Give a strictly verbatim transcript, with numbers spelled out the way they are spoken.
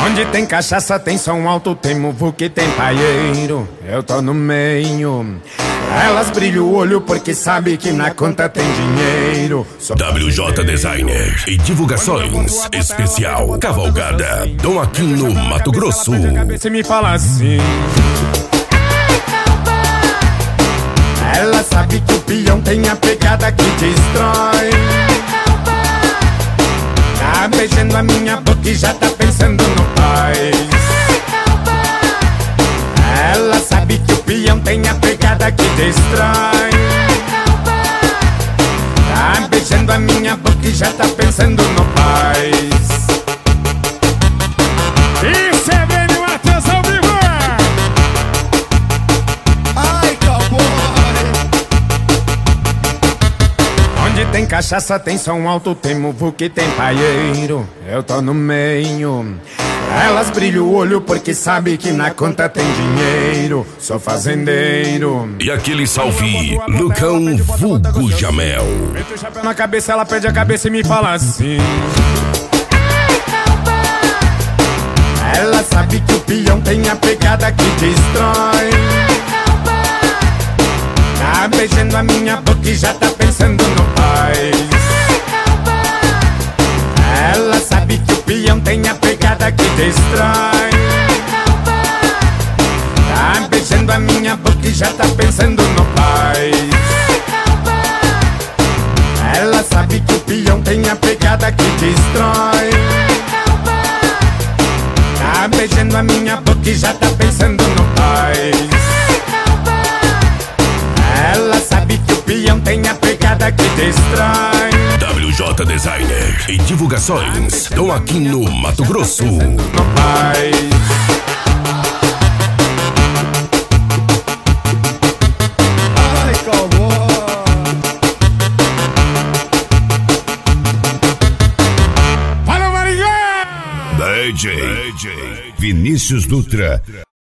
Onde tem cachaça, tem som alto, tem muvuca, tem paieiro. Eu tô no meio. Elas brilham o olho porque sabe que na conta tem dinheiro. Sou W J Designer e divulgações especial Cavalgada Dom Aquino, Mato Grosso. Você me fala assim. Ela sabe que o peão tem a pegada que destrói. Tá beijando a minha boca e já tá pensando no pai. Ela sabe que o peão tem a pegada que destrói. Tá beijando a minha boca e já tá pensando no pai. Isso é bem no atenção vivo. Ai, cowboy. Onde tem cachaça, tem som alto, tem muvuca e tem paieiro. Eu tô no meio. Elas brilham o olho porque sabe que na conta tem dinheiro. Sou fazendeiro. E aquele salve, Lucão vulgo Jamel. Mete o chapéu na cabeça, ela perde a cabeça e me fala assim. Ela sabe que o peão tem a pegada que destrói. Tá beijando a minha boca e já tá pensando no pai. Ela sabe que o peão tem a pegada que destrói. Tá beijando a minha boca e já tá pensando no pai. Ela sabe que o peão tem a pegada que destrói. Tá beijando a minha boca e já tá pensando no pai. Ela sabe que o peão tem a pegada que destrói. W J Designer e divulgações Dom Aquino, Mato Grosso. No pai. Ai, cowboy. Fala, Maringá! D J Vinícius Dutra.